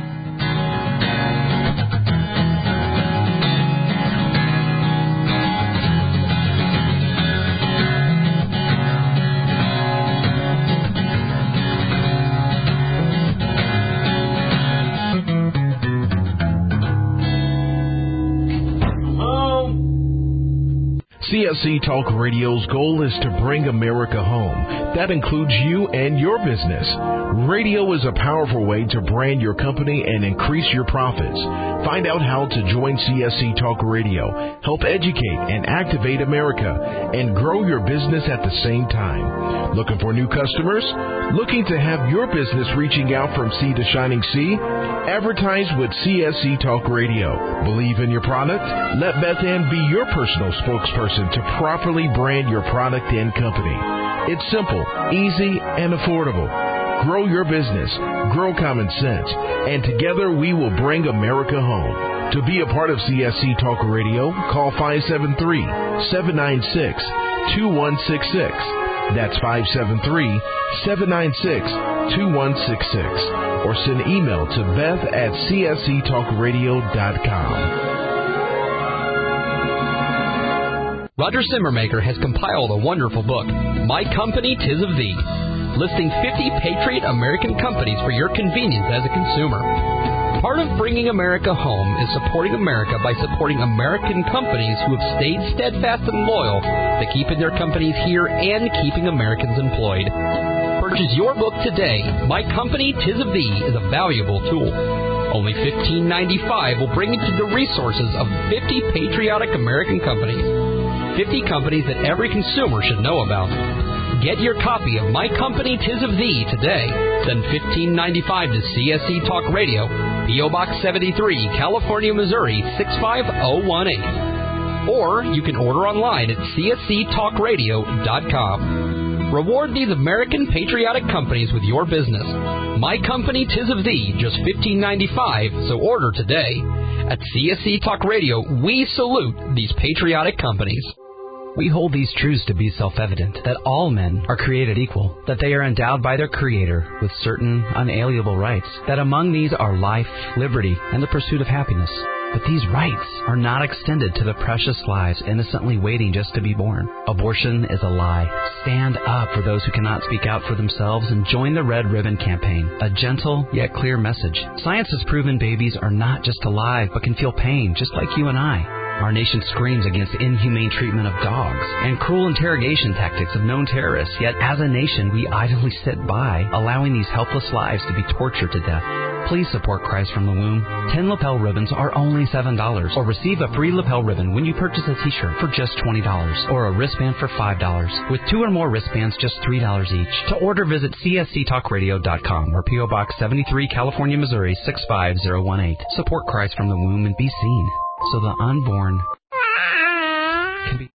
C S C Talk Radio's goal is to bring America home. That includes you and your business. Radio is a powerful way to brand your company and increase your profits. Find out how to join C S C Talk Radio, help educate and activate America, and grow your business at the same time. Looking for new customers? Looking to have your business reaching out from sea to shining sea? Advertise with C S C Talk Radio. Believe in your product? Let Beth Ann be your personal spokesperson to properly brand your product and company. It's simple, easy, and affordable. Grow your business, grow common sense, and together we will bring America home. To be a part of C S C Talk Radio, call five seven three, seven nine six, two one six six. That's five seven three, seven nine six, two one six six. Or send email to beth at c s c talk radio dot com. Roger Simmermaker has compiled a wonderful book, My Company, 'Tis of Thee, listing fifty Patriot American companies for your convenience as a consumer. Part of bringing America home is supporting America by supporting American companies who have stayed steadfast and loyal to keeping their companies here and keeping Americans employed. Purchase your book today. My Company, 'Tis of Thee is a valuable tool. Only fifteen ninety-five will bring you to the resources of fifty patriotic American companies. fifty companies that every consumer should know about. Get your copy of My Company, 'Tis of Thee today. Send fifteen ninety-five to C S C Talk Radio, P O Box seventy-three, California, Missouri, six five zero one eight. Or you can order online at c s c talk radio dot com. Reward these American patriotic companies with your business. My Company, 'Tis of Thee, just fifteen ninety-five, so order today. At C S C Talk Radio, we salute these patriotic companies. We hold these truths to be self-evident, that all men are created equal, that they are endowed by their Creator with certain unalienable rights, that among these are life, liberty, and the pursuit of happiness. But these rights are not extended to the precious lives innocently waiting just to be born. Abortion is a lie. Stand up for those who cannot speak out for themselves and join the Red Ribbon Campaign, a gentle yet clear message. Science has proven babies are not just alive, but can feel pain just like you and I. Our nation screams against inhumane treatment of dogs and cruel interrogation tactics of known terrorists, yet as a nation we idly sit by, allowing these helpless lives to be tortured to death. Please support Christ from the Womb. Ten lapel ribbons are only seven dollars, or receive a free lapel ribbon when you purchase a t-shirt for just twenty dollars, or a wristband for five dollars. With two or more wristbands, just three dollars each. To order, visit C S C talk radio dot com or P O Box seventy-three, California, Missouri six five zero one eight. Support Christ from the Womb and be seen, so the unborn